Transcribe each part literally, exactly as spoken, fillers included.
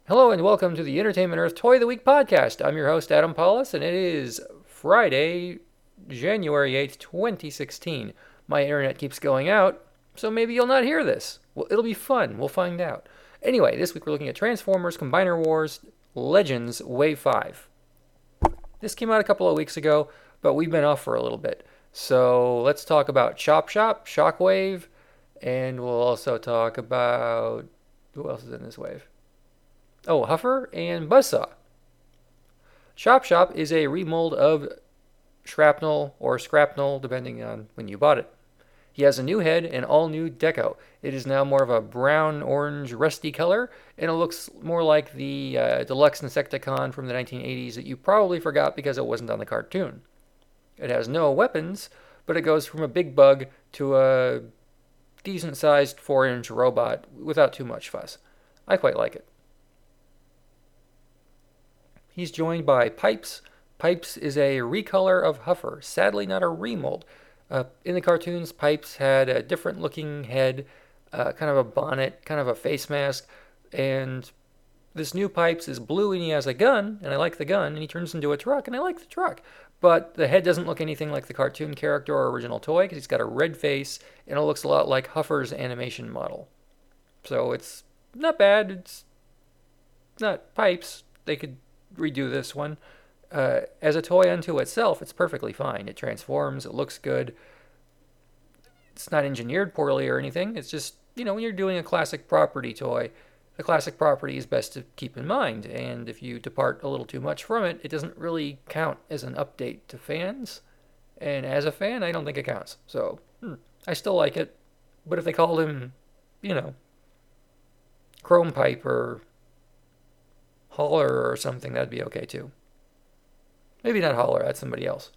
Hello and welcome to the Entertainment Earth Toy of the Week podcast. I'm your host, Adam Paulus, and it is Friday, January eighth, twenty sixteen. My internet keeps going out, so maybe you'll not hear this. Well, it'll be fun. We'll find out. Anyway, this week we're looking at Transformers Combiner Wars Legends Wave five. This came out a couple of weeks ago, but we've been off for a little bit. So let's talk about Chop Shop, Shockwave, and we'll also talk about... Who else is in this wave? Oh, Huffer and Buzzsaw. Chop Shop is a remold of Shrapnel or Scrapnel, depending on when you bought it. He has a new head and all new deco. It is now more of a brown-orange rusty color, and it looks more like the uh, Deluxe Insecticon from the nineteen eighties that you probably forgot because it wasn't on the cartoon. It has no weapons, but it goes from a big bug to a decent-sized four-inch robot without too much fuss. I quite like it. He's joined by Pipes. Pipes is a recolor of Huffer, sadly not a remold. Uh, in the cartoons, Pipes had a different looking head, uh, kind of a bonnet, kind of a face mask, and this new Pipes is blue and he has a gun, and I like the gun, and he turns into a truck, and I like the truck. But the head doesn't look anything like the cartoon character or original toy, because he's got a red face, and it looks a lot like Huffer's animation model. So it's not bad, it's not Pipes. They could redo this one. Uh, as a toy unto itself, it's perfectly fine. It transforms, it looks good. It's not engineered poorly or anything. It's just, you know, when you're doing a classic property toy, the classic property is best to keep in mind. And if you depart a little too much from it, it doesn't really count as an update to fans. And as a fan, I don't think it counts. So, hmm, I still like it. But if they called him, you know, Chrome Pipe or Holler or something, that'd be okay too. Maybe not Holler, that's somebody else.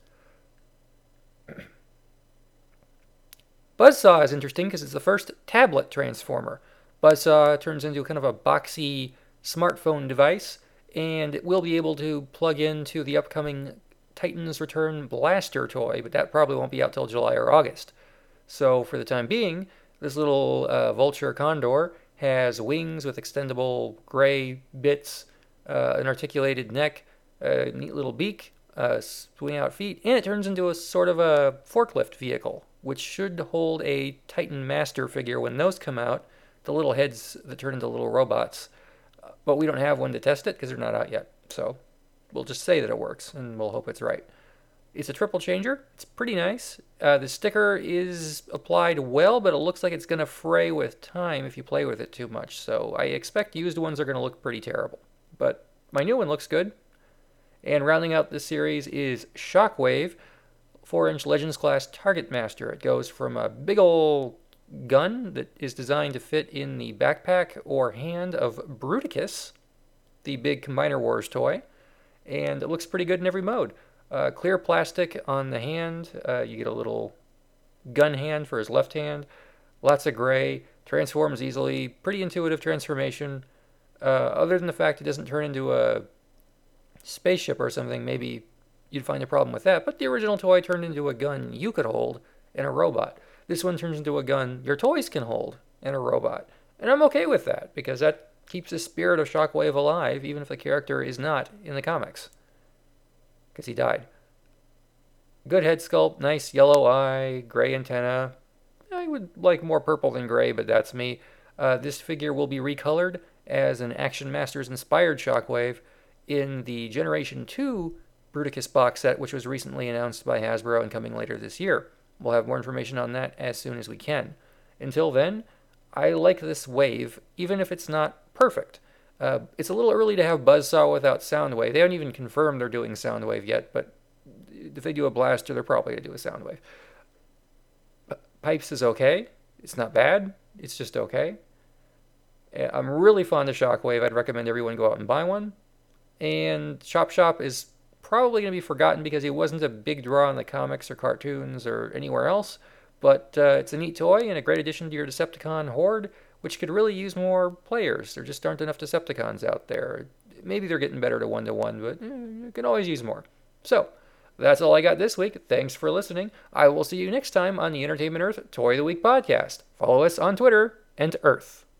Buzzsaw is interesting because it's the first tablet transformer. Buzzsaw turns into kind of a boxy smartphone device, and it will be able to plug into the upcoming Titans Return Blaster toy, but that probably won't be out till July or August. So for the time being, this little uh, Vulture Condor has wings with extendable gray bits, uh, an articulated neck, a neat little beak, uh, swing out feet, and it turns into a sort of a forklift vehicle, which should hold a Titan Master figure when those come out, the little heads that turn into little robots. But we don't have one to test it because they're not out yet. So we'll just say that it works, and we'll hope it's right. It's a triple changer. It's pretty nice. Uh, the sticker is applied well, but it looks like it's going to fray with time if you play with it too much. So I expect used ones are going to look pretty terrible. But my new one looks good. And rounding out this series is Shockwave, four-inch Legends Class Target Master. It goes from a big ol' gun that is designed to fit in the backpack or hand of Bruticus, the big Combiner Wars toy, and it looks pretty good in every mode. Uh, clear plastic on the hand. Uh, you get a little gun hand for his left hand. Lots of gray. Transforms easily. Pretty intuitive transformation. Uh, other than the fact it doesn't turn into a spaceship or something, maybe you'd find a problem with that. But the original toy turned into a gun you could hold and a robot. This one turns into a gun your toys can hold and a robot. And I'm okay with that, because that keeps the spirit of Shockwave alive, even if the character is not in the comics. Because he died. Good head sculpt, nice yellow eye, gray antenna. I would like more purple than gray, but that's me. Uh, this figure will be recolored as an Action Masters inspired Shockwave in the Generation two Bruticus box set, which was recently announced by Hasbro and coming later this year. We'll have more information on that as soon as we can. Until then, I like this wave, even if it's not perfect. Uh, it's a little early to have Buzzsaw without Soundwave. They haven't even confirmed they're doing Soundwave yet, but if they do a blaster, they're probably going to do a Soundwave. Pipes is okay. It's not bad. It's just okay. I'm really fond of Shockwave. I'd recommend everyone go out and buy one. And Chop Shop is probably going to be forgotten because he wasn't a big draw in the comics or cartoons or anywhere else. But uh, it's a neat toy and a great addition to your Decepticon horde, which could really use more players. There just aren't enough Decepticons out there. Maybe they're getting better to one-to-one, but eh, you can always use more. So, that's all I got this week. Thanks for listening. I will see you next time on the Entertainment Earth Toy of the Week podcast. Follow us on Twitter and Earth.